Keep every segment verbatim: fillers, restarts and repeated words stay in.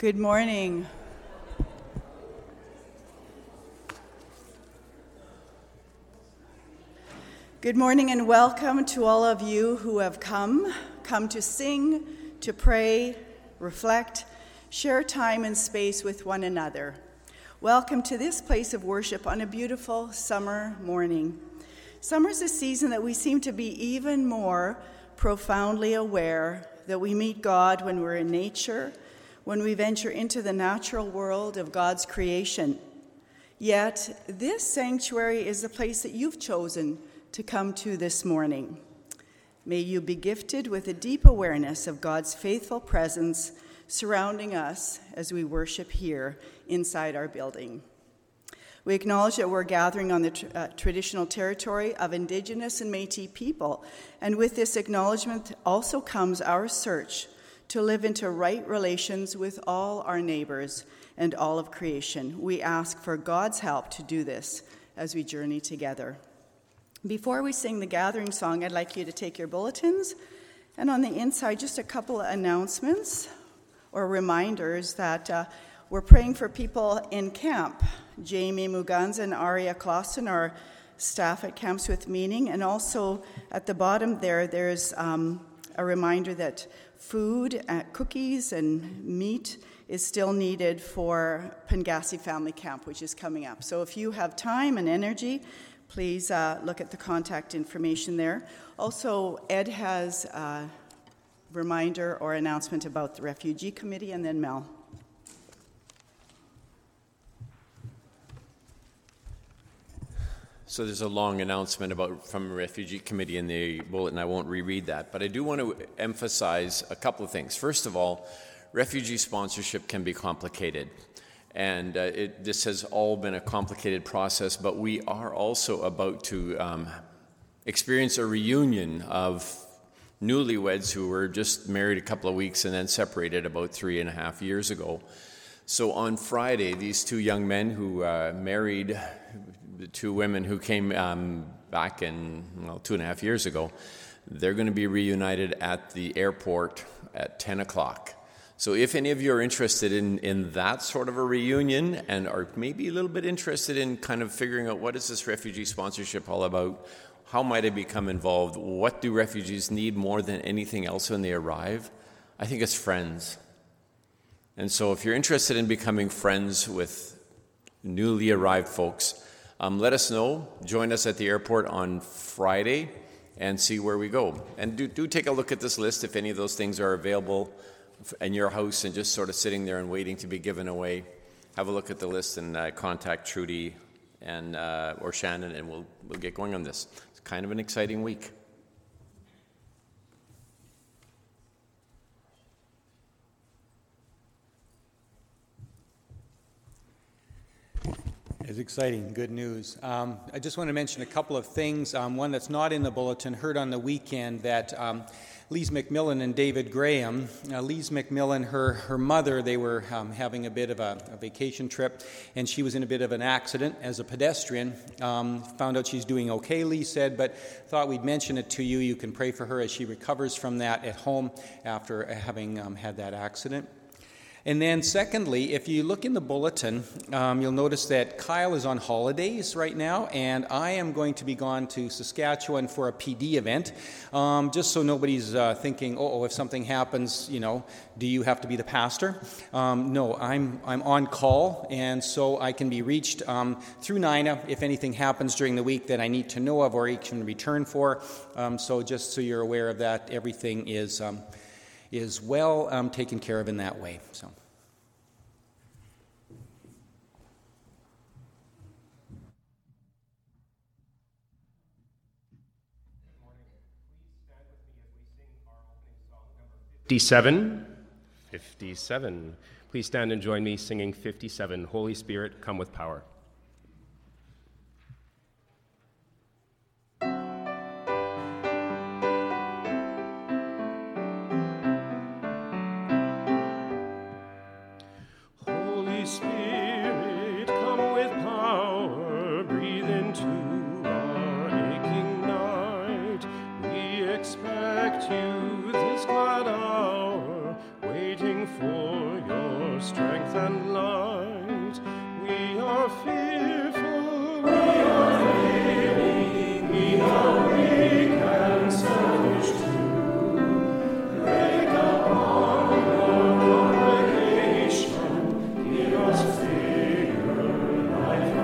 Good morning. Good morning and welcome to all of you who have come, come to sing, to pray, reflect, share time and space with one another. Welcome to this place of worship on a beautiful summer morning. Summer is a season that we seem to be even more profoundly aware that we meet God when we're in nature, when we venture into the natural world of God's creation. Yet, this sanctuary is the place that you've chosen to come to this morning. May you be gifted with a deep awareness of God's faithful presence surrounding us as we worship here inside our building. We acknowledge that we're gathering on the tr- uh, traditional territory of Indigenous and Métis people, and with this acknowledgement also comes our search to live into right relations with all our neighbors and all of creation. We ask for God's help to do this as we journey together. Before we sing the gathering song, I'd like you to take your bulletins, and on the inside, just a couple of announcements or reminders that uh, we're praying for people in camp. Jamie Muganza and Aria Clausen are staff at Camps with Meaning, and also at the bottom there, there's um, a reminder that food, uh, cookies, and meat is still needed for Pangasi Family Camp, which is coming up. So if you have time and energy, please uh, look at the contact information there. Also, Ed has a reminder or announcement about the Refugee Committee, and then Mel. So there's a long announcement about from the Refugee Committee in the bulletin. I won't reread that, but I do want to emphasize a couple of things. First of all, refugee sponsorship can be complicated, and uh, it, this has all been a complicated process, but we are also about to um, experience a reunion of newlyweds who were just married a couple of weeks and then separated about three and a half years ago. So on Friday, these two young men who uh, married the two women who came um, back in, well, two and a half years ago, they're going to be reunited at the airport at ten o'clock. So if any of you are interested in, in that sort of a reunion and are maybe a little bit interested in kind of figuring out what is this refugee sponsorship all about, how might I become involved, what do refugees need more than anything else when they arrive, I think it's friends. And so if you're interested in becoming friends with newly arrived folks, um, let us know. Join us at the airport on Friday and see where we go. And do, do take a look at this list if any of those things are available in your house and just sort of sitting there and waiting to be given away. Have a look at the list and uh, contact Trudy and uh, or Shannon, and we'll we'll get going on this. It's kind of an exciting week. It's exciting, good news. Um, I just want to mention a couple of things. Um, one that's not in the bulletin, heard on the weekend that um, Lise McMillan and David Graham, uh, Lise McMillan, her, her mother, they were um, having a bit of a, a vacation trip, and she was in a bit of an accident as a pedestrian. Um, found out she's doing okay, Lise said, but thought we'd mention it to you. You can pray for her as she recovers from that at home after having um, had that accident. And then secondly, if you look in the bulletin, um, you'll notice that Kyle is on holidays right now, and I am going to be gone to Saskatchewan for a P D event, um, just so nobody's uh, thinking, oh, if something happens, you know, do you have to be the pastor? Um, no, I'm I'm on call, and so I can be reached um, through Nina if anything happens during the week that I need to know of or I can return for. Um, so just so you're aware of that, everything is... Um, is well um, taken care of in that way. So. fifty-seven. fifty-seven. Please stand and join me singing fifty-seven, Holy Spirit, Come with Power. Spirit, come with power, breathe into our aching night. We expect you this glad hour, waiting for your strength and light. We are fearful, we are failing, we are weak and selfish too. Break upon your congregation, give us favor, life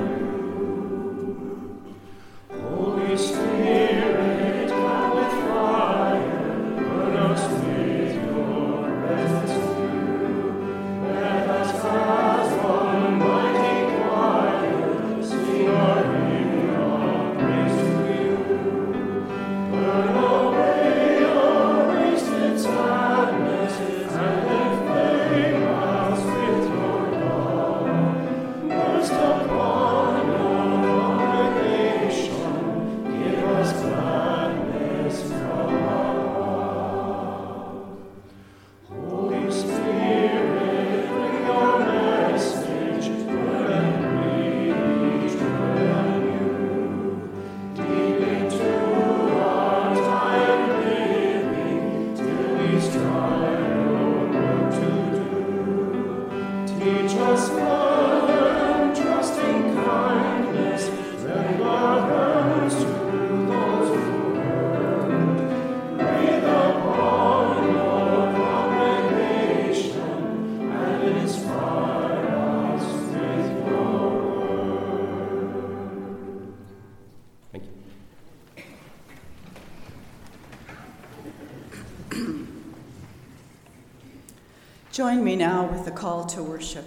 on you. Holy Spirit, come with fire, burn us with your presence too. Let us as one mighty choir sing our hymn of praise to you. Burn away our wasted sadness and inflame us with your love. Burst upon your congregation, give us gladness from above. Holy Spirit, bring your message, good and breathe joy anew. Deep into our tired living, till we strive your work to do. Teach us firm, trusting kindness, lend our hands to those who hurt. Breathe upon your congregation and inspire us with your word. Thank you. Join me now with the call to worship.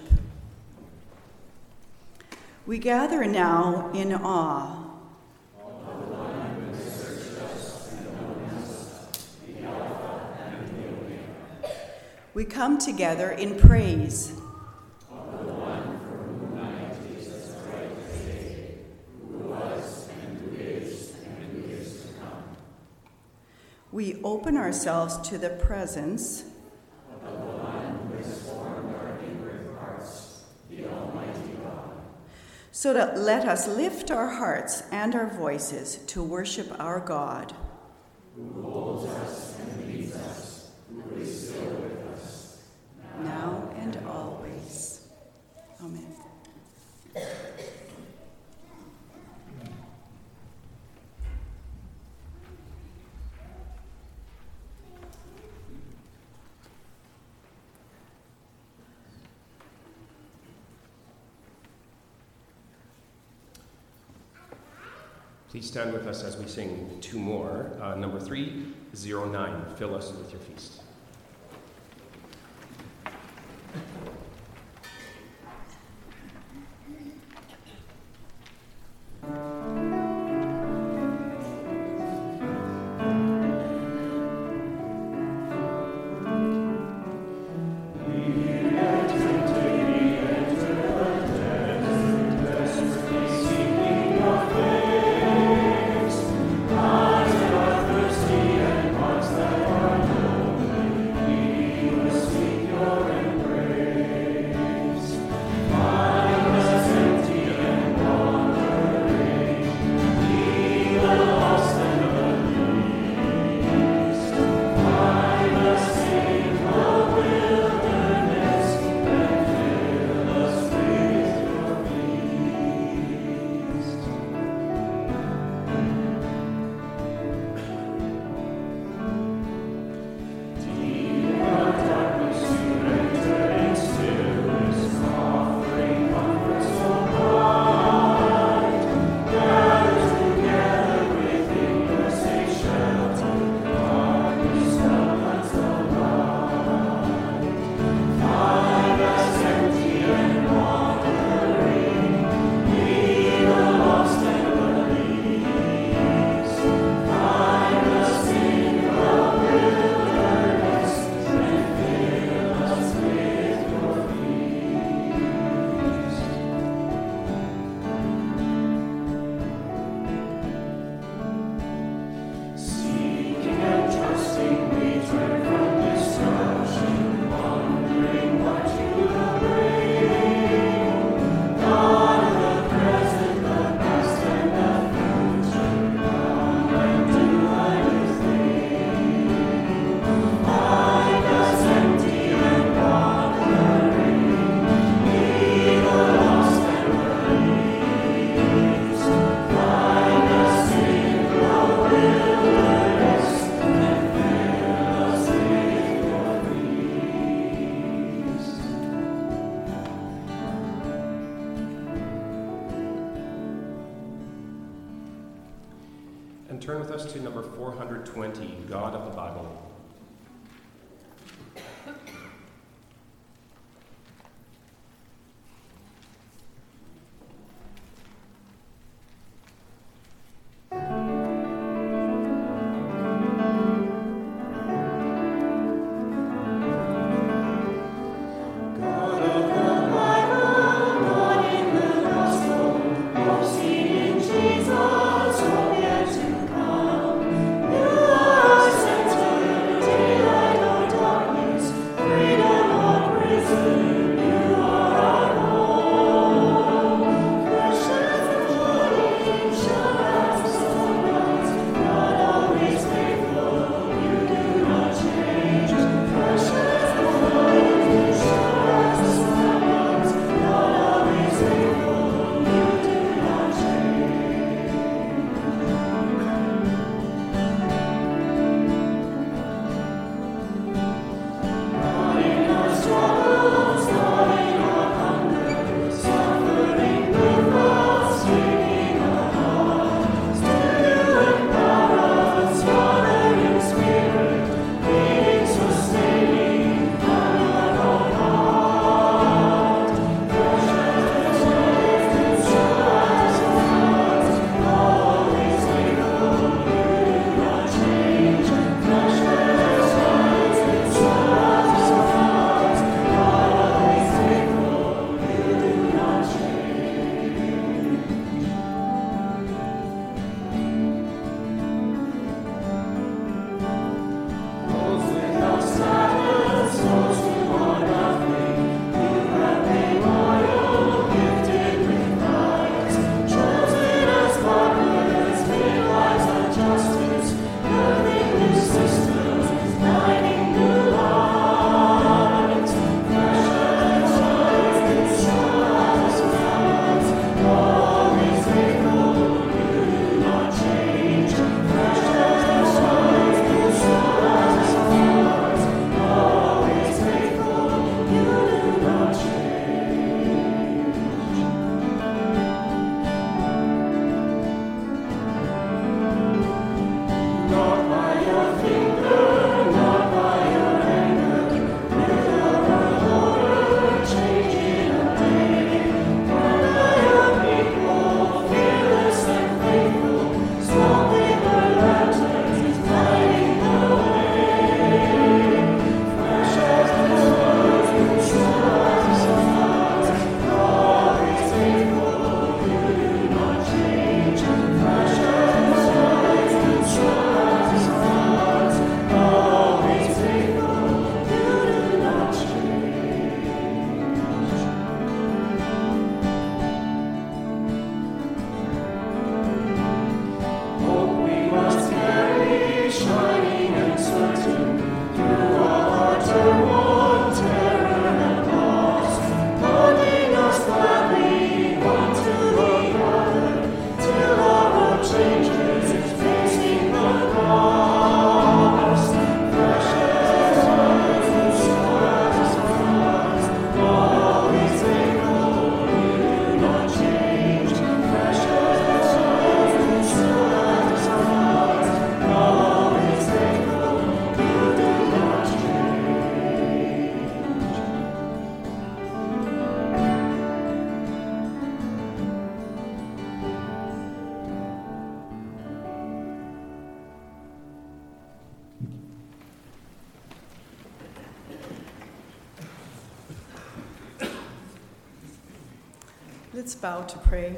We gather now in awe. We come together in praise. We open ourselves to the presence so that let us lift our hearts and our voices to worship our God. Who holds us and leads us, who is still with us, now and always. Amen. Please stand with us as we sing two more. Uh, number three, zero nine, Fill Us With Your Feast. Thirsty and hearts that are low, number four hundred twenty, God of the Bible. Let's bow to pray.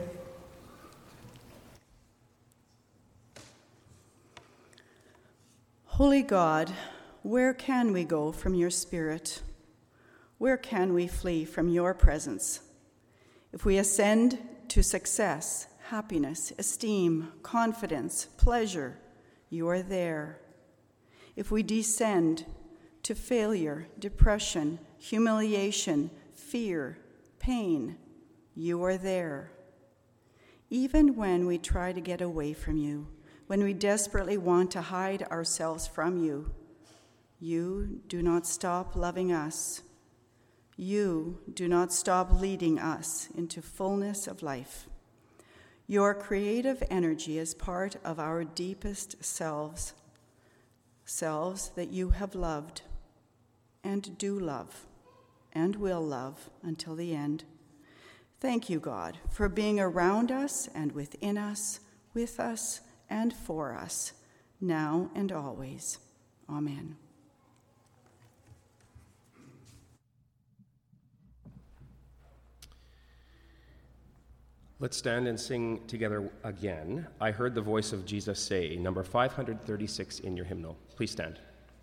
Holy God, where can we go from your Spirit? Where can we flee from your presence? If we ascend to success, happiness, esteem, confidence, pleasure, you are there. If we descend to failure, depression, humiliation, fear, pain, you are there. Even when we try to get away from you, when we desperately want to hide ourselves from you, you do not stop loving us. You do not stop leading us into fullness of life. Your creative energy is part of our deepest selves, selves that you have loved and do love and will love until the end. Thank you, God, for being around us and within us, with us and for us, now and always. Amen. Let's stand and sing together again. I heard the voice of Jesus say, number five hundred thirty-six in your hymnal. Please stand.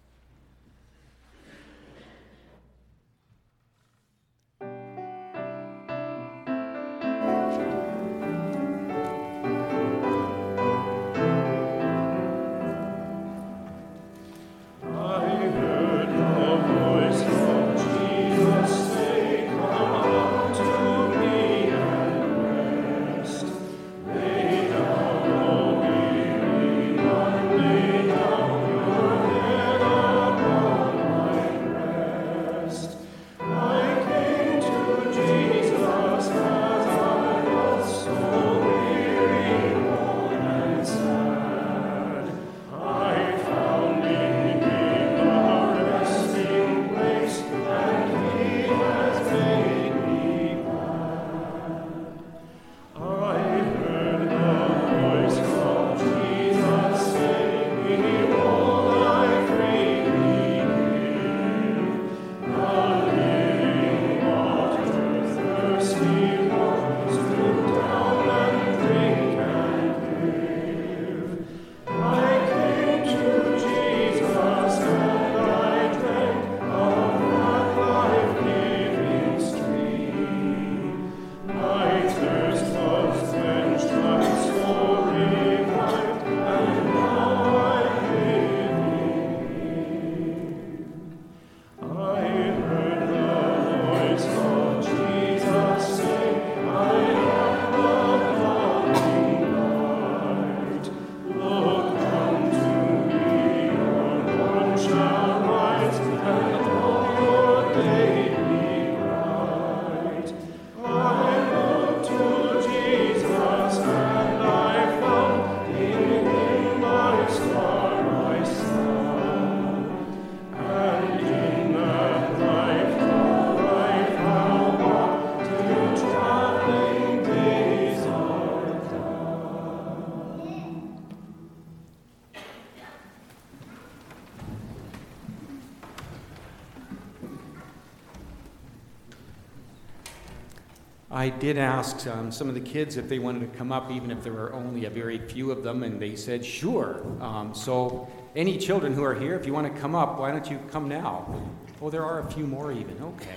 I did ask um, some of the kids if they wanted to come up, even if there were only a very few of them, and they said sure. Um, so any children who are here, if you want to come up, why don't you come now? Oh, there are a few more even. Okay.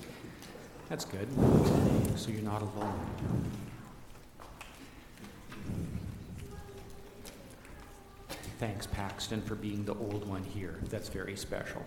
That's good. So you're not alone. Thanks, Paxton, for being the old one here. That's very special.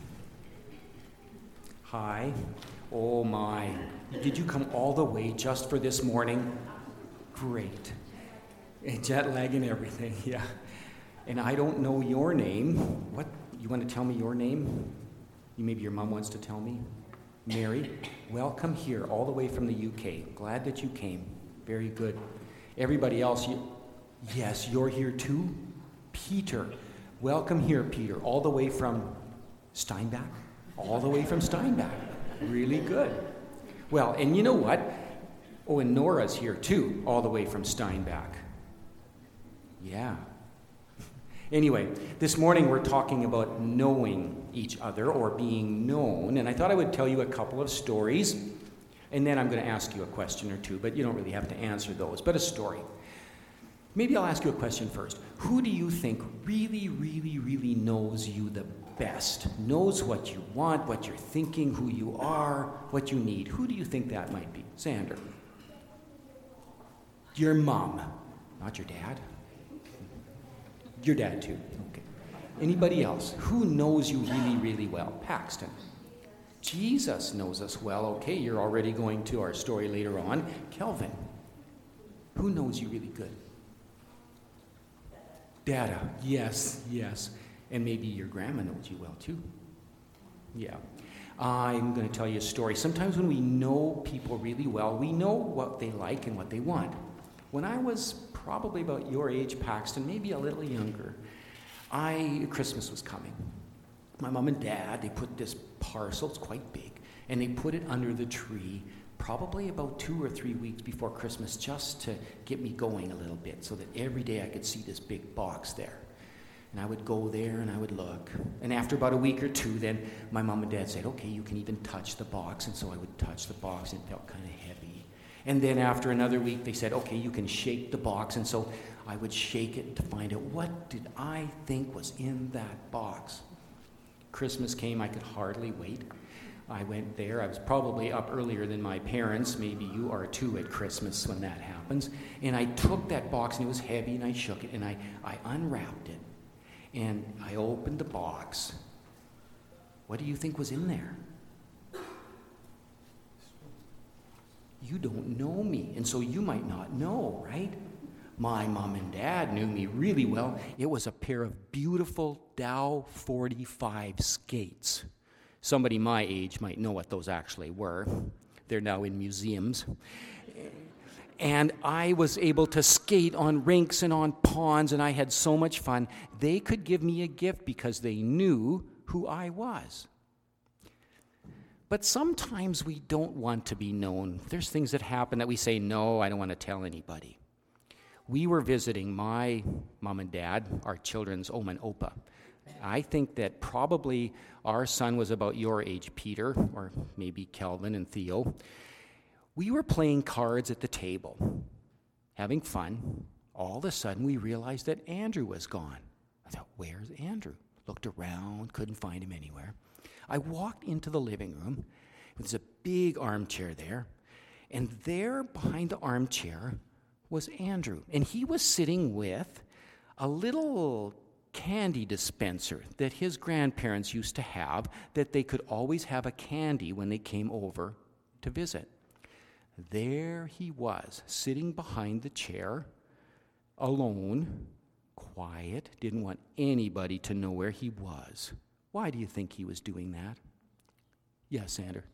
Hi. Oh my. Did you come all the way just for this morning? Great. And jet lag and everything, yeah. And I don't know your name. What? You want to tell me your name? You, maybe your mom wants to tell me? Mary, welcome here, all the way from the U K. Glad that you came. Very good. Everybody else, you, yes, you're here too? Peter, welcome here, Peter, all the way from Steinbach? All the way from Steinbach. Really good. Well, and you know what? Oh, and Nora's here too, all the way from Steinbach. Yeah. Anyway, this morning we're talking about knowing each other or being known, and I thought I would tell you a couple of stories, and then I'm going to ask you a question or two, but you don't really have to answer those, but a story. Maybe I'll ask you a question first. Who do you think really, really, really knows you the best? Knows what you want, what you're thinking, who you are, what you need? Who do you think that might be? Xander. Your mom. Not your dad? Your dad too. Okay. Anybody else? Who knows you really, really well? Paxton. Jesus knows us well. Okay, you're already going to our story later on. Kelvin. Who knows you really good? Dada. Yes, yes. And maybe your grandma knows you well too. Yeah. I'm going to tell you a story. Sometimes when we know people really well, we know what they like and what they want. When I was probably about your age, Paxton, maybe a little younger, I Christmas was coming. My mom and dad, they put this parcel, it's quite big, and they put it under the tree probably about two or three weeks before Christmas, just to get me going a little bit, so that every day I could see this big box there. And I would go there and I would look. And after about a week or two, then my mom and dad said, okay, you can even touch the box. And so I would touch the box, and it felt kind of heavy. And then after another week, they said, okay, you can shake the box. And so I would shake it to find out, what did I think was in that box? Christmas came, I could hardly wait. I went there. I was probably up earlier than my parents. Maybe you are too at Christmas when that happens. And I took that box, and it was heavy, and I shook it, and I, I unwrapped it. And I opened the box. What do you think was in there? You don't know me, and so you might not know, right? My mom and dad knew me really well. It was a pair of beautiful Dow forty-five skates. Somebody my age might know what those actually were. They're now in museums. And I was able to skate on rinks and on ponds, and I had so much fun. They could give me a gift because they knew who I was. But sometimes we don't want to be known. There's things that happen that we say, no, I don't want to tell anybody. We were visiting my mom and dad, our children's Oma and Opa. I think that probably our son was about your age, Peter, or maybe Kelvin and Theo. We were playing cards at the table, having fun. All of a sudden, we realized that Andrew was gone. I thought, where's Andrew? Looked around, couldn't find him anywhere. I walked into the living room. There's a big armchair there. And there, behind the armchair, was Andrew. And he was sitting with a little candy dispenser that his grandparents used to have, that they could always have a candy when they came over to visit. There he was, sitting behind the chair, alone, quiet, didn't want anybody to know where he was. Why do you think he was doing that? Yes, Sander?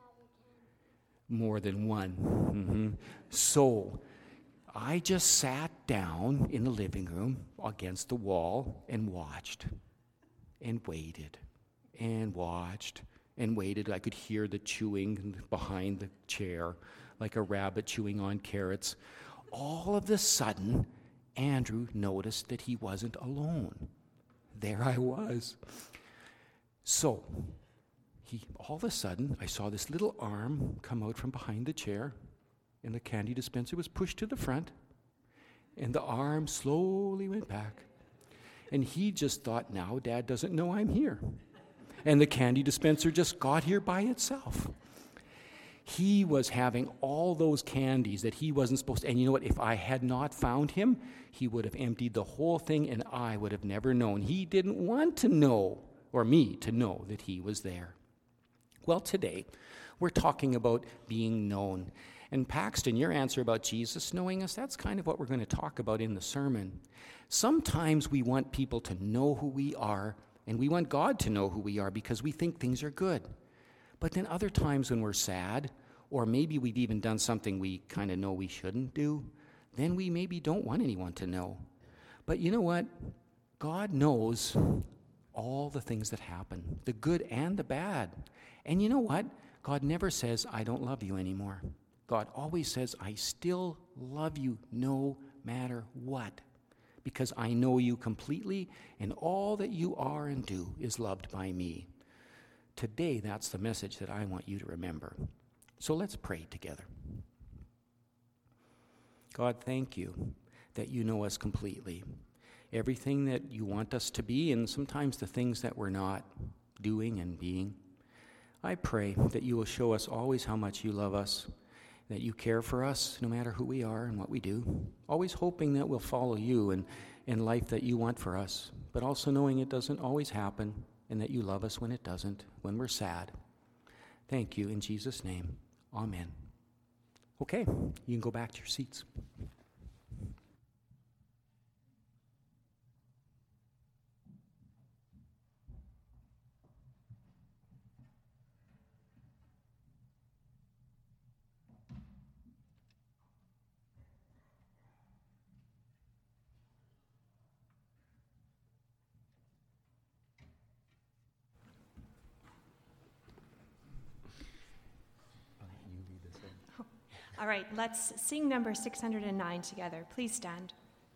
More than one. Mm-hmm. So, I just sat down in the living room against the wall and watched and waited and watched and waited. I could hear the chewing behind the chair, like a rabbit chewing on carrots. All of a sudden, Andrew noticed that he wasn't alone. There I was. So, he, all of a sudden, I saw this little arm come out from behind the chair, and the candy dispenser was pushed to the front, and the arm slowly went back. And he just thought, now Dad doesn't know I'm here. And the candy dispenser just got here by itself. He was having all those candies that he wasn't supposed to. And you know what? If I had not found him, he would have emptied the whole thing, and I would have never known. He didn't want to know, or me to know, that he was there. Well, today, we're talking about being known. And Paxton, your answer about Jesus knowing us, that's kind of what we're going to talk about in the sermon. Sometimes we want people to know who we are, and we want God to know who we are because we think things are good. But then other times when we're sad, or maybe we've even done something we kind of know we shouldn't do, then we maybe don't want anyone to know. But you know what? God knows all the things that happen, the good and the bad. And you know what? God never says, I don't love you anymore. God always says, I still love you no matter what, because I know you completely, and all that you are and do is loved by me. Today, that's the message that I want you to remember. So let's pray together. God, thank you that you know us completely. Everything that you want us to be, and sometimes the things that we're not doing and being. I pray that you will show us always how much you love us, that you care for us no matter who we are and what we do, always hoping that we'll follow you and in life that you want for us, but also knowing it doesn't always happen, and that you love us when it doesn't, when we're sad. Thank you in Jesus' name. Amen. Okay, you can go back to your seats. All right, let's sing number six hundred nine together. Please stand.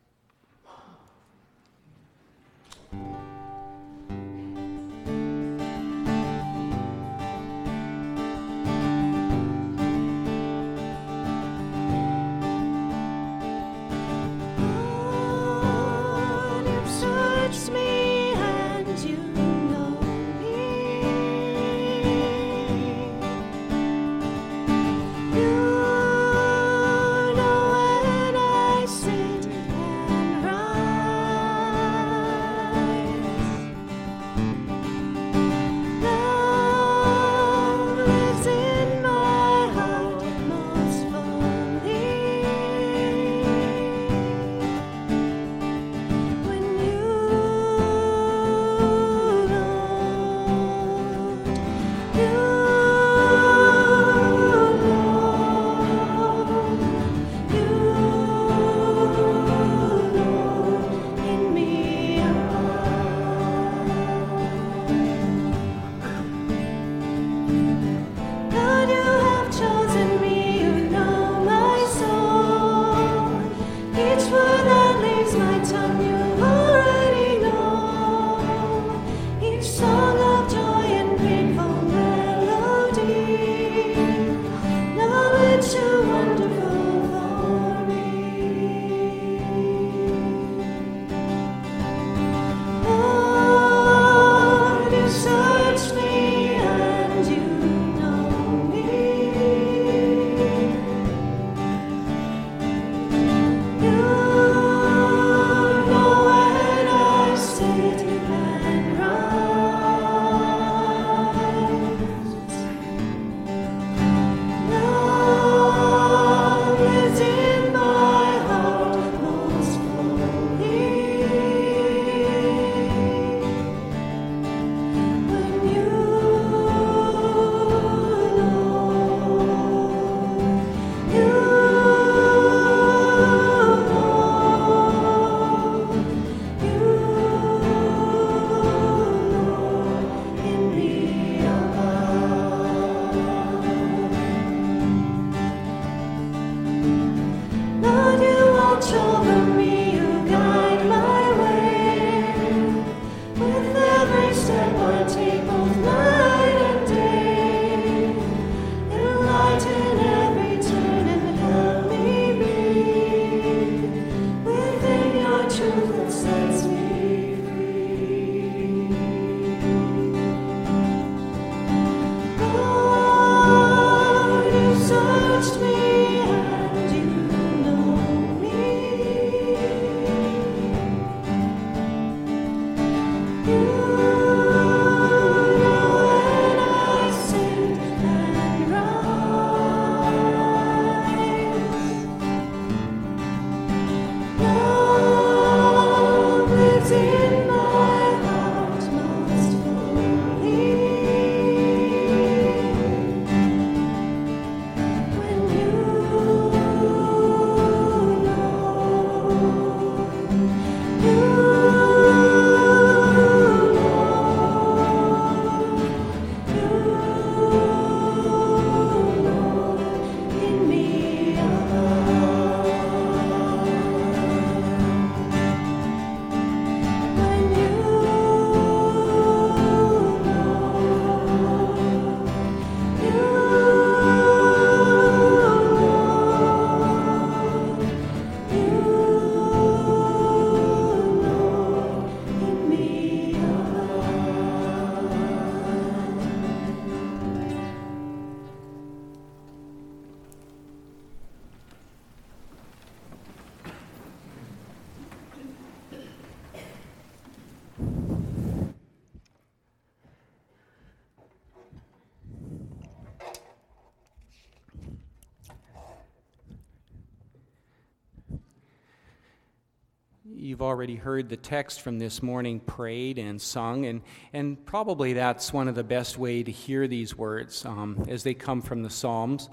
You've already heard the text from this morning prayed and sung, and, and probably that's one of the best way to hear these words um, as they come from the Psalms.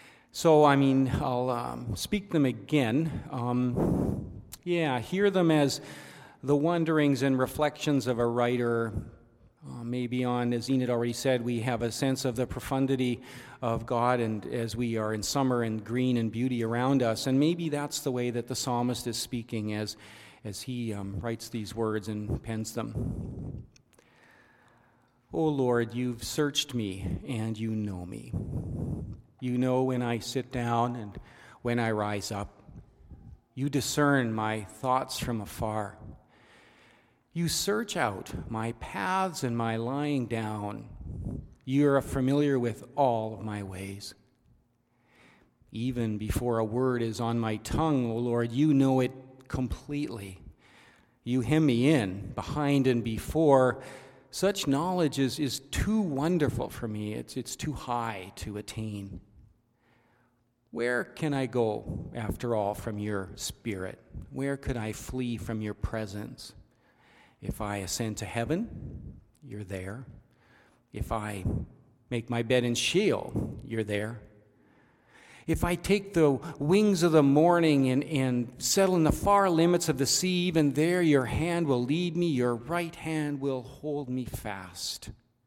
So, I mean, I'll um, speak them again. Um, yeah, hear them as the wonderings and reflections of a writer Uh, maybe on, as Enid already said, we have a sense of the profundity of God, and as we are in summer and green and beauty around us, and maybe that's the way that the psalmist is speaking as, as he um, writes these words and pens them. O Lord, you've searched me, and you know me. You know when I sit down and when I rise up. You discern my thoughts from afar. You search out my paths and my lying down. You are familiar with all of my ways. Even before a word is on my tongue, O Lord, you know it completely. You hem me in, behind and before. Such knowledge is, is too wonderful for me. It's, it's too high to attain. Where can I go, after all, from your spirit? Where could I flee from your presence? If I ascend to heaven, you're there. If I make my bed in Sheol, you're there. If I take the wings of the morning and, and settle in the far limits of the sea, even there your hand will lead me, your right hand will hold me fast.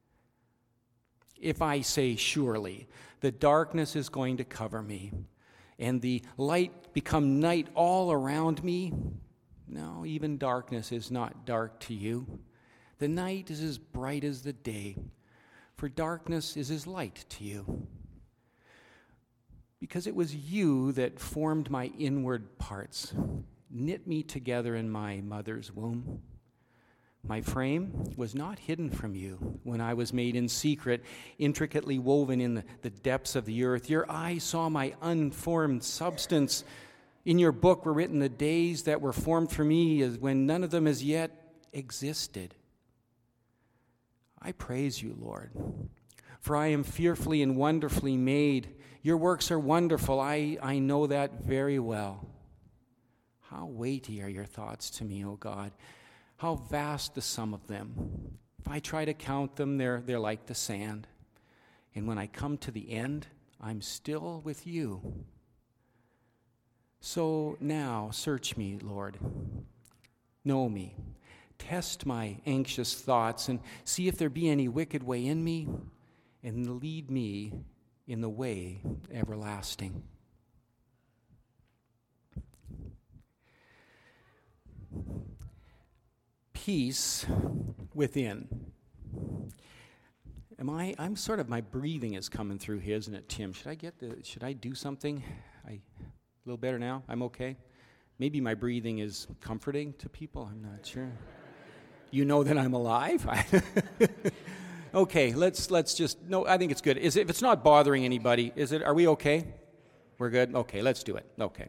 If I say, surely, the darkness is going to cover me, and the light become night all around me, no, even darkness is not dark to you. The night is as bright as the day, for darkness is as light to you. Because it was you that formed my inward parts, knit me together in my mother's womb. My frame was not hidden from you when I was made in secret, intricately woven in the, the depths of the earth. Your eyes saw my unformed substance. In your book were written the days that were formed for me, as when none of them as yet existed. I praise you, Lord, for I am fearfully and wonderfully made. Your works are wonderful. I, I know that very well. How weighty are your thoughts to me, O God. How vast the sum of them. If I try to count them, they're, they're like the sand. And when I come to the end, I'm still with you. So now, search me, Lord. Know me. Test my anxious thoughts and see if there be any wicked way in me, and lead me in the way everlasting. Peace within. Am I? I'm sort of, my breathing is coming through here, isn't it, Tim? Should I get the? Should I do something? I a little better now. I'm okay. Maybe my breathing is comforting to people. I'm not sure. You know that I'm alive. Okay, let's let's just, no, I think it's good. Is it, if it's not bothering anybody, is it, are we okay? We're good? Okay, let's do it. Okay.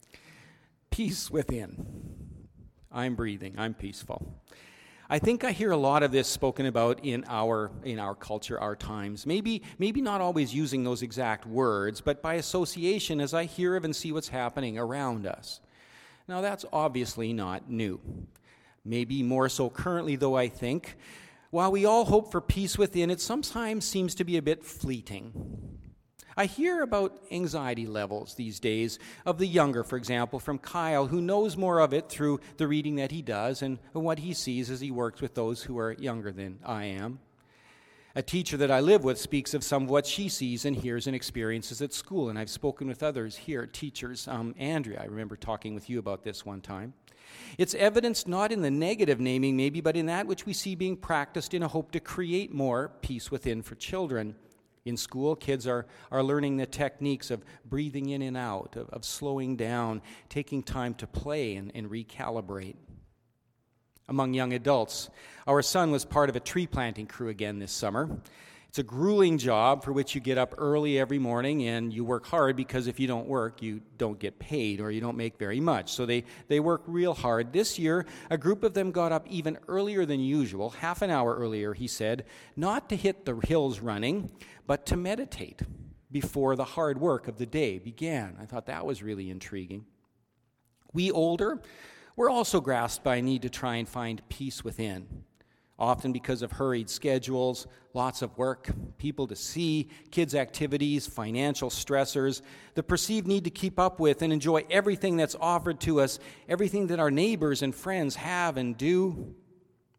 Peace within. I'm breathing. I'm peaceful. I think I hear a lot of this spoken about in our in our culture, our times. Maybe maybe not always using those exact words, but by association as I hear of and see what's happening around us. Now that's obviously not new. Maybe more so currently, though, I think. While we all hope for peace within, it sometimes seems to be a bit fleeting. I hear about anxiety levels these days of the younger, for example, from Kyle, who knows more of it through the reading that he does and what he sees as he works with those who are younger than I am. A teacher that I live with speaks of some of what she sees and hears and experiences at school, and I've spoken with others here, teachers. Um, Andrea, I remember talking with you about this one time. It's evidenced not in the negative naming maybe, but in that which we see being practiced in a hope to create more peace within for children. In school, kids are, are learning the techniques of breathing in and out, of, of slowing down, taking time to play and, and recalibrate. Among young adults, our son was part of a tree planting crew again this summer. It's a grueling job for which you get up early every morning and you work hard, because if you don't work, you don't get paid or you don't make very much. So they, they work real hard. This year, a group of them got up even earlier than usual, half an hour earlier, he said, not to hit the hills running, but to meditate before the hard work of the day began. I thought that was really intriguing. We older, we're also grasped by a need to try and find peace within. Often because of hurried schedules, lots of work, people to see, kids' activities, financial stressors, the perceived need to keep up with and enjoy everything that's offered to us, everything that our neighbors and friends have and do.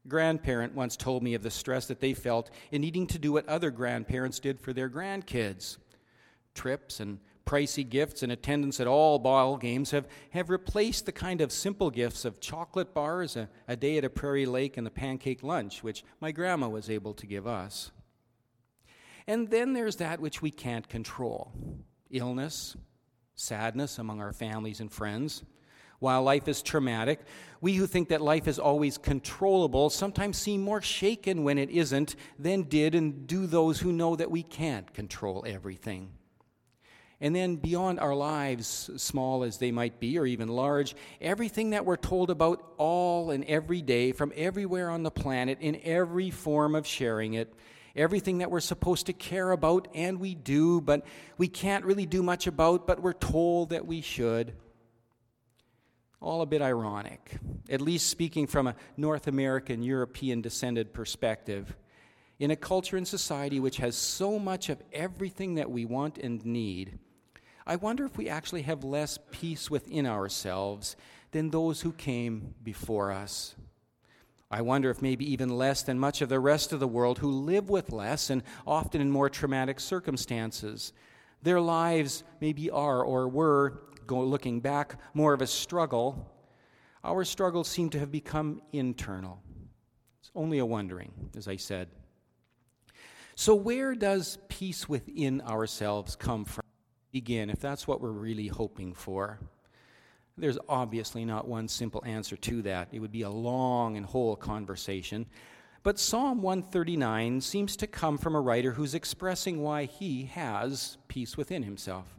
A grandparent once told me of the stress that they felt in needing to do what other grandparents did for their grandkids. Trips and pricey gifts and attendance at all ball games have, have replaced the kind of simple gifts of chocolate bars, a, a day at a Prairie Lake, and the pancake lunch, which my grandma was able to give us. And then there's that which we can't control. Illness, sadness among our families and friends. While life is traumatic, we who think that life is always controllable sometimes seem more shaken when it isn't than did and do those who know that we can't control everything. And then beyond our lives, small as they might be or even large, everything that we're told about all and every day from everywhere on the planet in every form of sharing it, everything that we're supposed to care about and we do, but we can't really do much about, but we're told that we should. All a bit ironic, at least speaking from a North American, European descended perspective. In a culture and society which has so much of everything that we want and need, I wonder if we actually have less peace within ourselves than those who came before us. I wonder if maybe even less than much of the rest of the world who live with less and often in more traumatic circumstances. Their lives maybe are or were, go looking back, more of a struggle. Our struggles seem to have become internal. It's only a wondering, as I said. So where does peace within ourselves come from? Begin, if that's what we're really hoping for. There's obviously not one simple answer to that. It would be a long and whole conversation. But Psalm one thirty-nine seems to come from a writer who's expressing why he has peace within himself.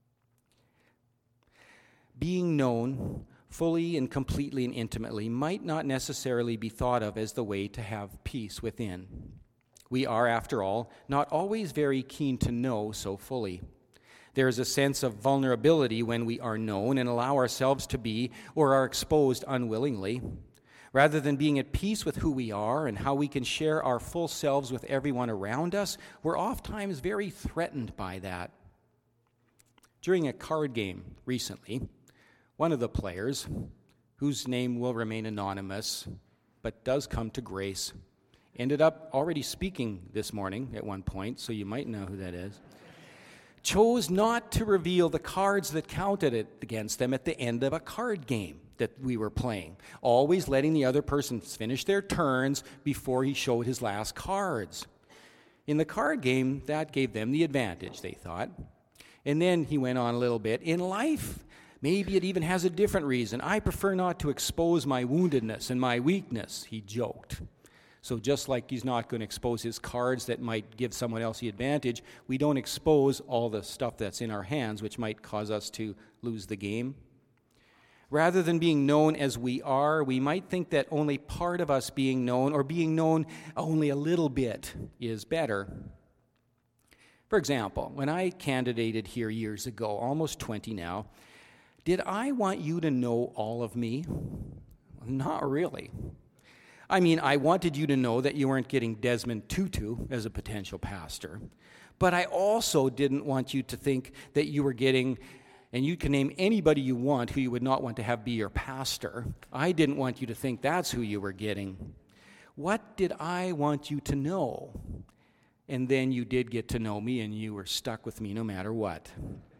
Being known fully and completely and intimately might not necessarily be thought of as the way to have peace within. We are, after all, not always very keen to know so fully. There is a sense of vulnerability when we are known and allow ourselves to be or are exposed unwillingly. Rather than being at peace with who we are and how we can share our full selves with everyone around us, we're oftentimes very threatened by that. During a card game recently, one of the players, whose name will remain anonymous but does come to grace, ended up already speaking this morning at one point, so you might know who that is, chose not to reveal the cards that counted it against them at the end of a card game that we were playing, always letting the other person finish their turns before he showed his last cards. In the card game, that gave them the advantage, they thought. And then he went on a little bit. In life, maybe it even has a different reason. I prefer not to expose my woundedness and my weakness, he joked. So just like he's not going to expose his cards that might give someone else the advantage, we don't expose all the stuff that's in our hands, which might cause us to lose the game. Rather than being known as we are, we might think that only part of us being known or being known only a little bit is better. For example, when I candidated here years ago, almost twenty now, did I want you to know all of me? Not really. I mean, I wanted you to know that you weren't getting Desmond Tutu as a potential pastor, but I also didn't want you to think that you were getting, and you can name anybody you want who you would not want to have be your pastor. I didn't want you to think that's who you were getting. What did I want you to know? And then you did get to know me, and you were stuck with me no matter what.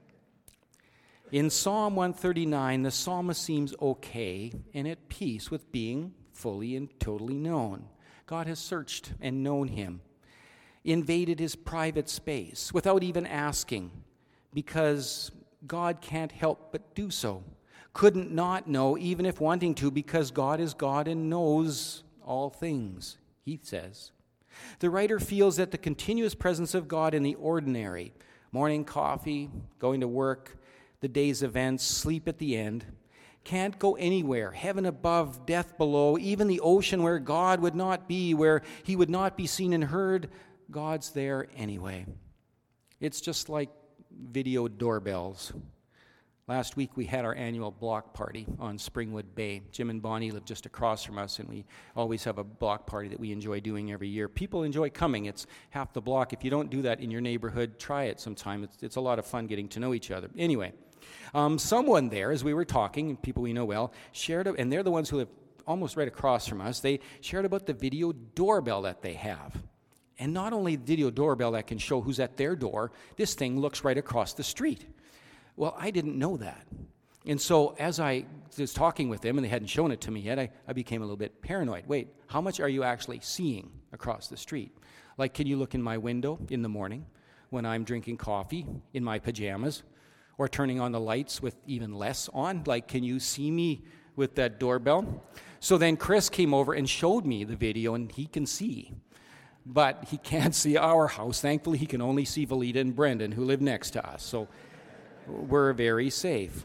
In Psalm one thirty-nine, the psalmist seems okay and at peace with being fully and totally known. God has searched and known him, invaded his private space without even asking, because God can't help but do so. Couldn't not know, even if wanting to, because God is God and knows all things, he says. The writer feels that the continuous presence of God in the ordinary, morning coffee, going to work, the day's events, sleep at the end, can't go anywhere, heaven above, death below, even the ocean where God would not be, where he would not be seen and heard, God's there anyway. It's just like video doorbells. Last week we had our annual block party on Springwood Bay. Jim and Bonnie live just across from us, and we always have a block party that we enjoy doing every year. People enjoy coming. It's half the block. If you don't do that in your neighborhood, try it sometime. It's, it's a lot of fun getting to know each other. Anyway, Um, someone there, as we were talking, people we know well, shared, a, and they're the ones who have almost right across from us, they shared about the video doorbell that they have. And not only the video doorbell that can show who's at their door, this thing looks right across the street. Well, I didn't know that. And so as I was talking with them, and they hadn't shown it to me yet, I, I became a little bit paranoid. Wait, how much are you actually seeing across the street? Like, can you look in my window in the morning when I'm drinking coffee in my pajamas, or turning on the lights with even less on? Like, can you see me with that doorbell? So then Chris came over and showed me the video, and he can see. But he can't see our house. Thankfully, he can only see Valita and Brendan, who live next to us. So we're very safe.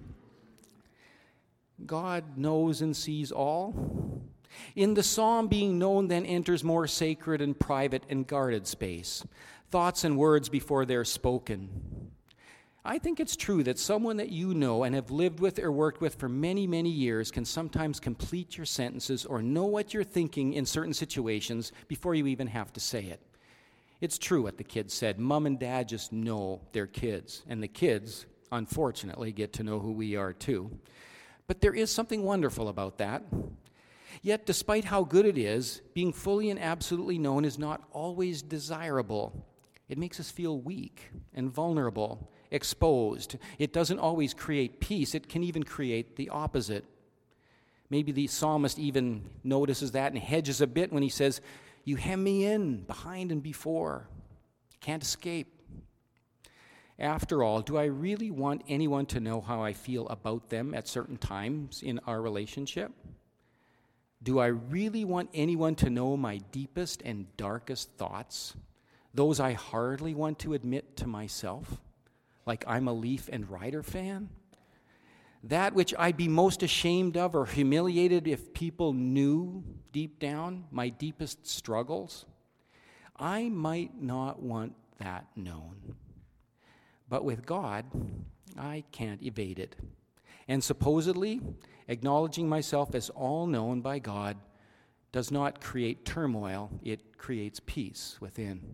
God knows and sees all. In the psalm, being known then enters more sacred and private and guarded space. Thoughts and words before they're spoken. I think it's true that someone that you know and have lived with or worked with for many, many years can sometimes complete your sentences or know what you're thinking in certain situations before you even have to say it. It's true what the kids said. Mom and Dad just know their kids, and the kids, unfortunately, get to know who we are too. But there is something wonderful about that. Yet, despite how good it is, being fully and absolutely known is not always desirable. It makes us feel weak and vulnerable, exposed. It doesn't always create peace. It can even create the opposite. Maybe the psalmist even notices that and hedges a bit when he says, "You hem me in, behind and before. Can't escape." After all, do I really want anyone to know how I feel about them at certain times in our relationship? Do I really want anyone to know my deepest and darkest thoughts? Those I hardly want to admit to myself, like I'm a Leaf and Rider fan? That which I'd be most ashamed of or humiliated if people knew deep down my deepest struggles? I might not want that known. But with God, I can't evade it. And supposedly, acknowledging myself as all known by God does not create turmoil, it creates peace within.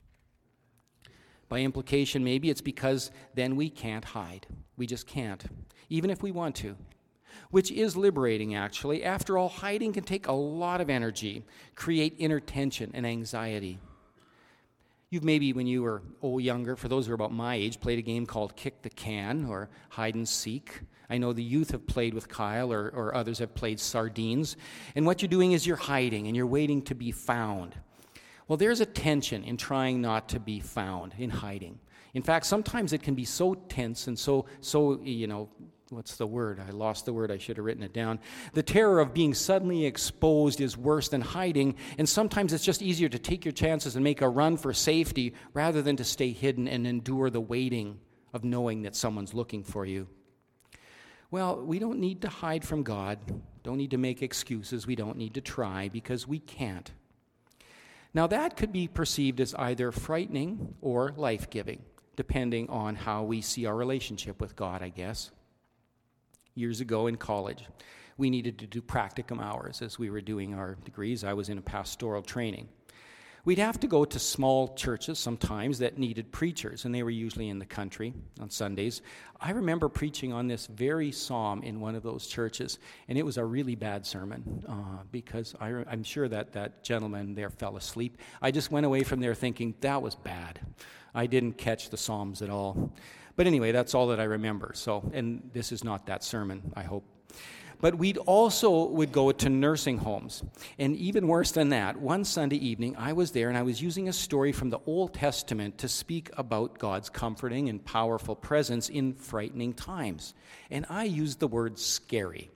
By implication, maybe it's because then we can't hide. We just can't, even if we want to, which is liberating, actually. After all, hiding can take a lot of energy, create inner tension and anxiety. You've maybe, when you were oh younger, for those who are about my age, played a game called Kick the Can or Hide and Seek. I know the youth have played with Kyle, or, or others have played Sardines. And what you're doing is you're hiding and you're waiting to be found. Well, there's a tension in trying not to be found, in hiding. In fact, sometimes it can be so tense and so, so you know, what's the word? I lost the word. I should have written it down. The terror of being suddenly exposed is worse than hiding, and sometimes it's just easier to take your chances and make a run for safety rather than to stay hidden and endure the waiting of knowing that someone's looking for you. Well, we don't need to hide from God, don't need to make excuses, we don't need to try, because we can't. Now, that could be perceived as either frightening or life-giving, depending on how we see our relationship with God, I guess. Years ago in college, we needed to do practicum hours as we were doing our degrees. I was in a pastoral training. We'd have to go to small churches sometimes that needed preachers, and they were usually in the country on Sundays. I remember preaching on this very psalm in one of those churches, and it was a really bad sermon uh, because I, I'm sure that that gentleman there fell asleep. I just went away from there thinking, that was bad. I didn't catch the Psalms at all. But anyway, that's all that I remember. So, and this is not that sermon, I hope. But we'd also would go to nursing homes. And even worse than that, one Sunday evening, I was there and I was using a story from the Old Testament to speak about God's comforting and powerful presence in frightening times. And I used the word scary.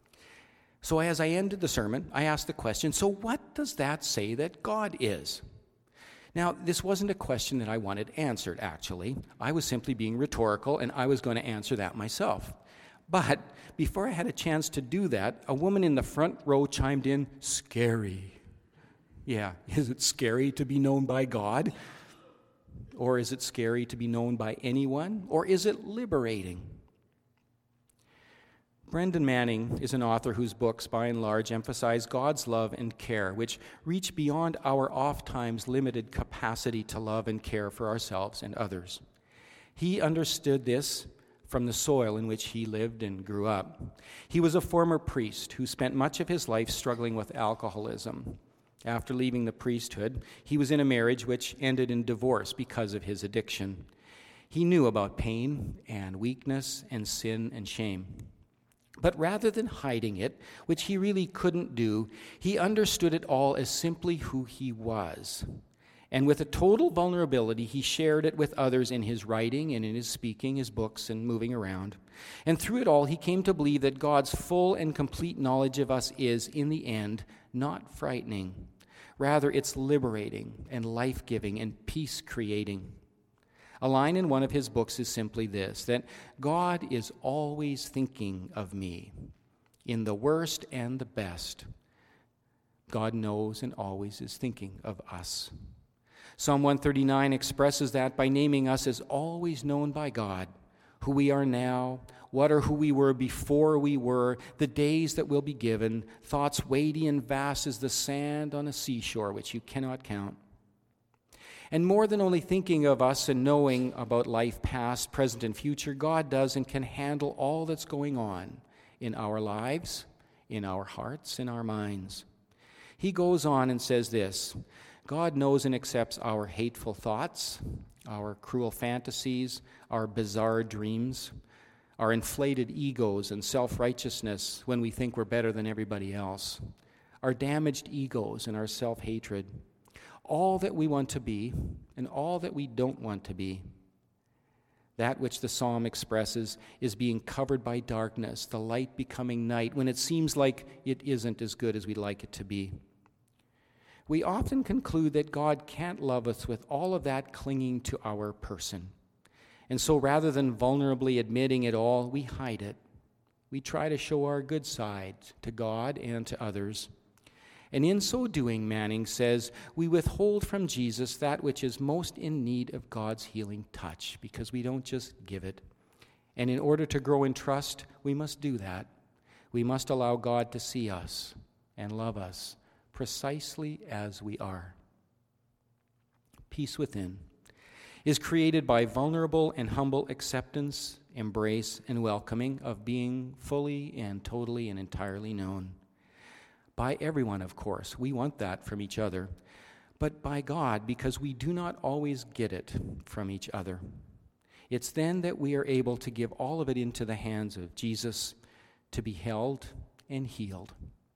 So as I ended the sermon, I asked the question, so what does that say that God is? Now, this wasn't a question that I wanted answered, actually. I was simply being rhetorical, and I was going to answer that myself. But before I had a chance to do that, a woman in the front row chimed in, scary. Yeah, is it scary to be known by God? Or is it scary to be known by anyone? Or is it liberating? Brendan Manning is an author whose books, by and large, emphasize God's love and care, which reach beyond our oft-times limited capacity to love and care for ourselves and others. He understood this from the soil in which he lived and grew up. He was a former priest who spent much of his life struggling with alcoholism. After leaving the priesthood, he was in a marriage which ended in divorce because of his addiction. He knew about pain and weakness and sin and shame. But rather than hiding it, which he really couldn't do, he understood it all as simply who he was. And with a total vulnerability, he shared it with others in his writing and in his speaking, his books, and moving around. And through it all, he came to believe that God's full and complete knowledge of us is, in the end, not frightening. Rather, it's liberating and life-giving and peace-creating. A line in one of his books is simply this, that God is always thinking of me, in the worst and the best. God knows and always is thinking of us. Psalm one thirty-nine expresses that by naming us as always known by God, who we are now, what or who we were before we were, the days that will be given, thoughts weighty and vast as the sand on a seashore, which you cannot count. And more than only thinking of us and knowing about life past, present, and future, God does and can handle all that's going on in our lives, in our hearts, in our minds. He goes on and says this, God knows and accepts our hateful thoughts, our cruel fantasies, our bizarre dreams, our inflated egos and self-righteousness when we think we're better than everybody else, our damaged egos and our self-hatred, all that we want to be and all that we don't want to be. That which the psalm expresses is being covered by darkness, the light becoming night, when it seems like it isn't as good as we'd like it to be. We often conclude that God can't love us with all of that clinging to our person. And so rather than vulnerably admitting it all, we hide it. We try to show our good side to God and to others. And in so doing, Manning says, we withhold from Jesus that which is most in need of God's healing touch, because we don't just give it. And in order to grow in trust, we must do that. We must allow God to see us and love us precisely as we are. Peace within is created by vulnerable and humble acceptance, embrace, and welcoming of being fully and totally and entirely known. By everyone, of course. We want that from each other. But by God, because we do not always get it from each other. It's then that we are able to give all of it into the hands of Jesus to be held and healed.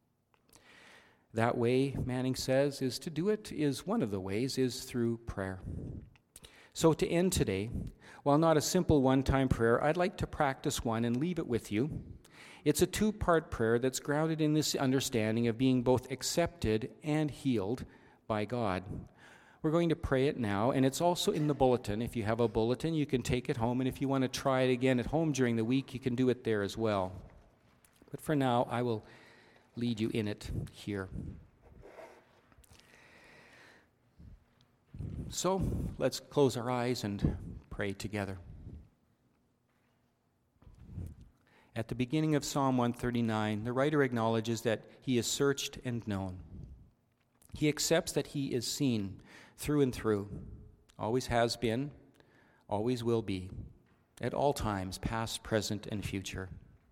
That way, Manning says, is to do it is one of the ways is through prayer. So to end today, while not a simple one-time prayer, I'd like to practice one and leave it with you. It's a two-part prayer that's grounded in this understanding of being both accepted and healed by God. We're going to pray it now, and it's also in the bulletin. If you have a bulletin, you can take it home, and if you want to try it again at home during the week, you can do it there as well. But for now, I will lead you in it here. So let's close our eyes and pray together. At the beginning of Psalm one thirty-nine, the writer acknowledges that he is searched and known. He accepts that he is seen through and through, always has been, always will be, at all times, past, present, and future.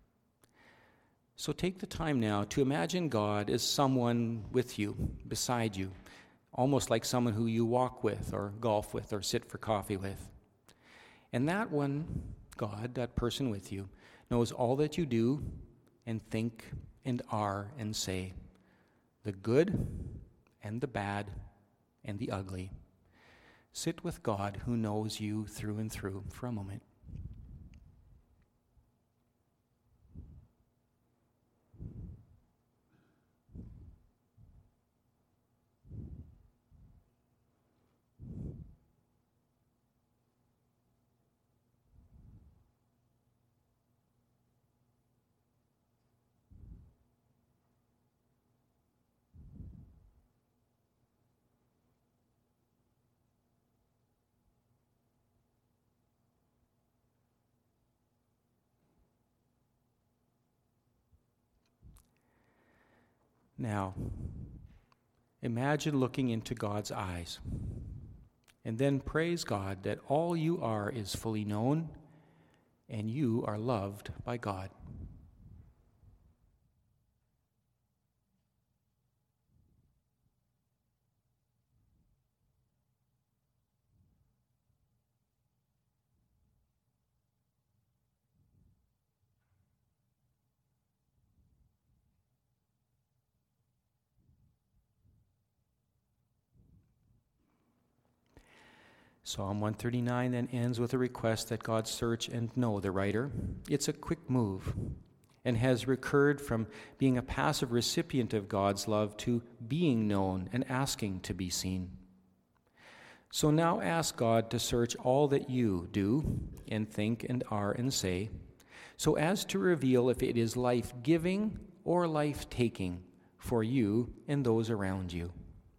So take the time now to imagine God as someone with you, beside you, almost like someone who you walk with or golf with or sit for coffee with. And that one, God, that person with you, knows all that you do and think and are and say, the good and the bad and the ugly. Sit with God who knows you through and through for a moment. Now, imagine looking into God's eyes, and then praise God that all you are is fully known and you are loved by God. Psalm one thirty-nine then ends with a request that God search and know the writer. It's a quick move and has recurred from being a passive recipient of God's love to being known and asking to be seen. So now ask God to search all that you do and think and are and say, so as to reveal if it is life-giving or life-taking for you and those around you.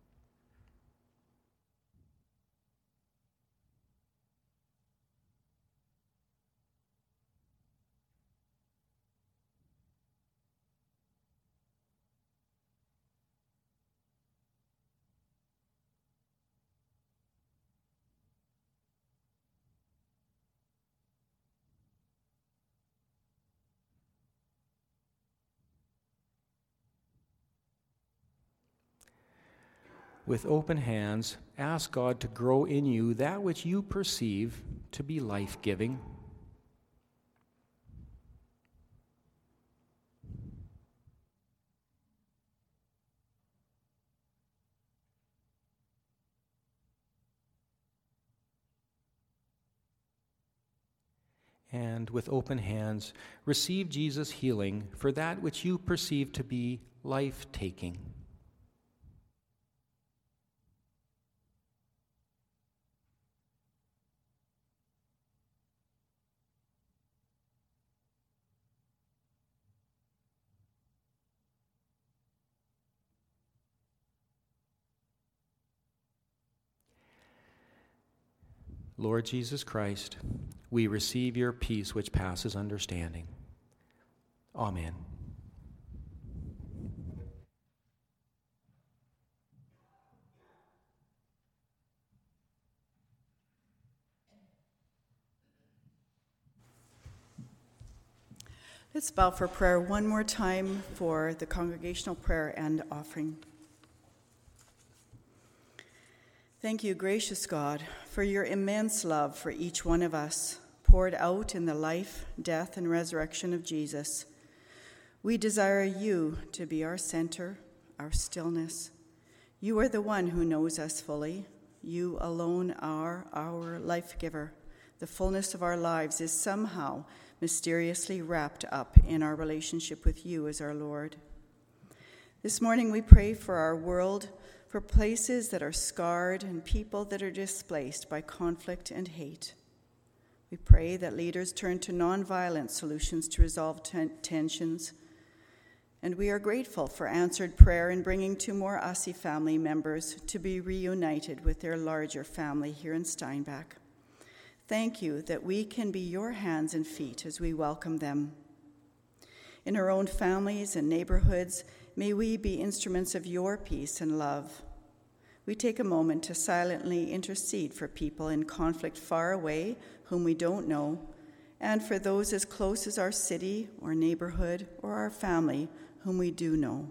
With open hands, ask God to grow in you that which you perceive to be life-giving. And with open hands, receive Jesus' healing for that which you perceive to be life-taking. Lord Jesus Christ, we receive your peace which passes understanding. Amen. Let's bow for prayer one more time for the congregational prayer and offering. Thank you, gracious God, for your immense love for each one of us, poured out in the life, death, and resurrection of Jesus. We desire you to be our center, our stillness. You are the one who knows us fully. You alone are our life giver. The fullness of our lives is somehow mysteriously wrapped up in our relationship with you as our Lord. This morning we pray for our world, for places that are scarred and people that are displaced by conflict and hate. We pray that leaders turn to nonviolent solutions to resolve ten- tensions. And we are grateful for answered prayer in bringing two more Aussie family members to be reunited with their larger family here in Steinbach. Thank you that we can be your hands and feet as we welcome them. In our own families and neighborhoods, may we be instruments of your peace and love. We take a moment to silently intercede for people in conflict far away whom we don't know, and for those as close as our city or neighborhood or our family whom we do know.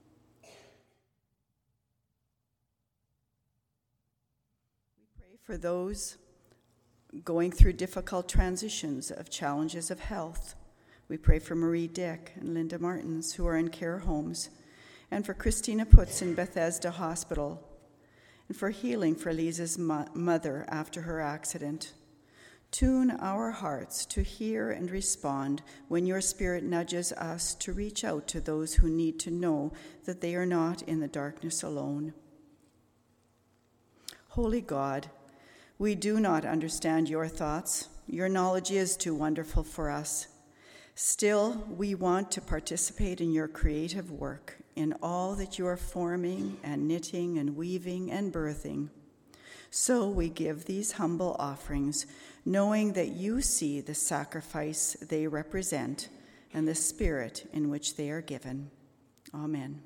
We pray for those going through difficult transitions of challenges of health. We pray for Marie Dick and Linda Martins, who are in care homes, and for Christina Putz in Bethesda Hospital, and for healing for Lisa's mo- mother after her accident. Tune our hearts to hear and respond when your Spirit nudges us to reach out to those who need to know that they are not in the darkness alone. Holy God, we do not understand your thoughts. Your knowledge is too wonderful for us. Still, we want to participate in your creative work, in all that you are forming and knitting and weaving and birthing. So we give these humble offerings, knowing that you see the sacrifice they represent and the spirit in which they are given. Amen.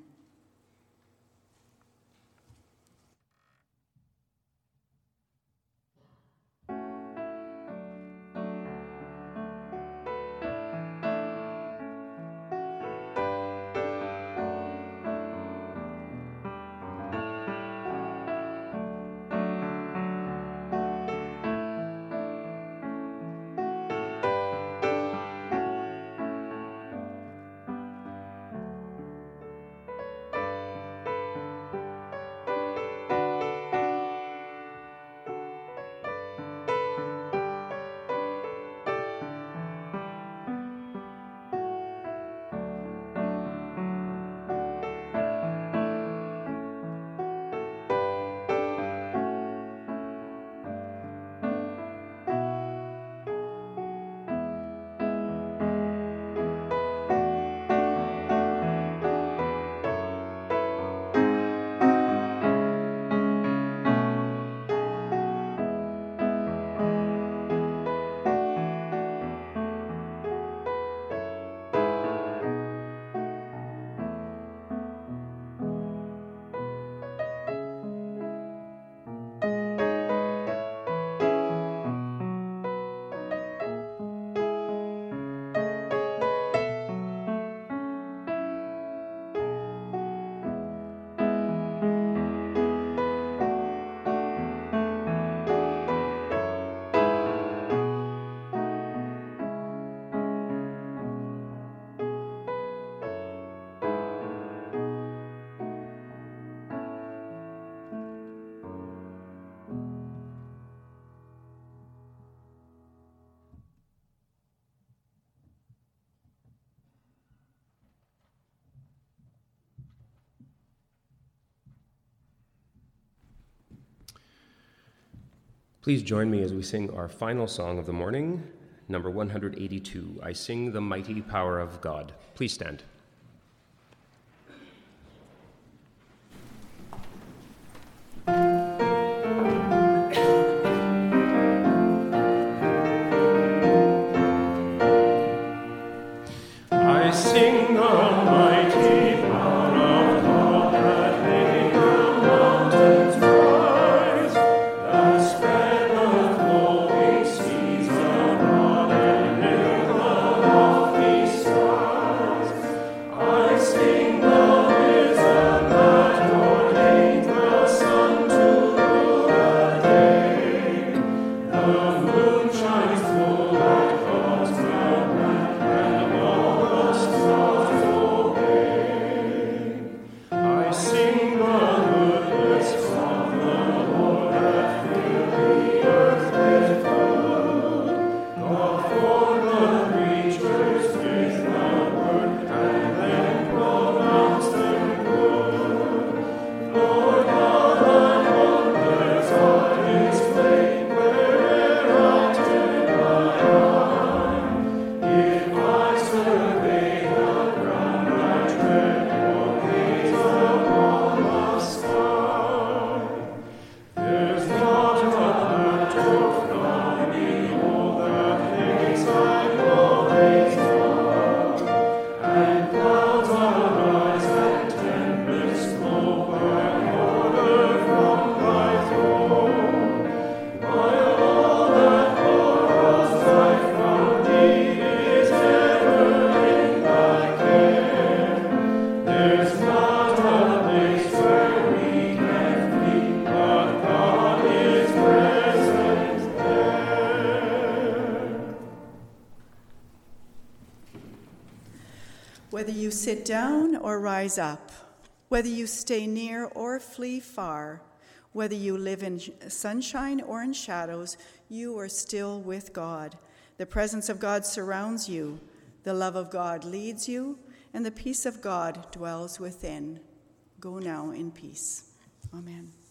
Please join me as we sing our final song of the morning, number one hundred eighty-two, I Sing the Mighty Power of God. Please stand. I sing the mighty power of God that made the mountains rise, that spread the flowing seas abroad and lit the lofty skies. I sing the wisdom that ordained the sun to rule the day. The moon shines full at God's command, and all the stars obey. I sing the goodness of the Lord that filled the earth with food. God formed the creatures with the word, and then pronounced them good. Lord God, I wonders are displayed where'er I turn my eye. If I survey the ground I tread, or gaze upon the sky, there's not a patch of fly below the things I've always known. And clouds arise and tempests flow by order from thy throne. While all that borrows life from thee is ever in thy care, there's not a place where we can flee, but God is present there. Whether you sit down or rise up, whether you stay near or flee far, whether you live in sunshine or in shadows, you are still with God. The presence of God surrounds you, the love of God leads you, and the peace of God dwells within. Go now in peace. Amen.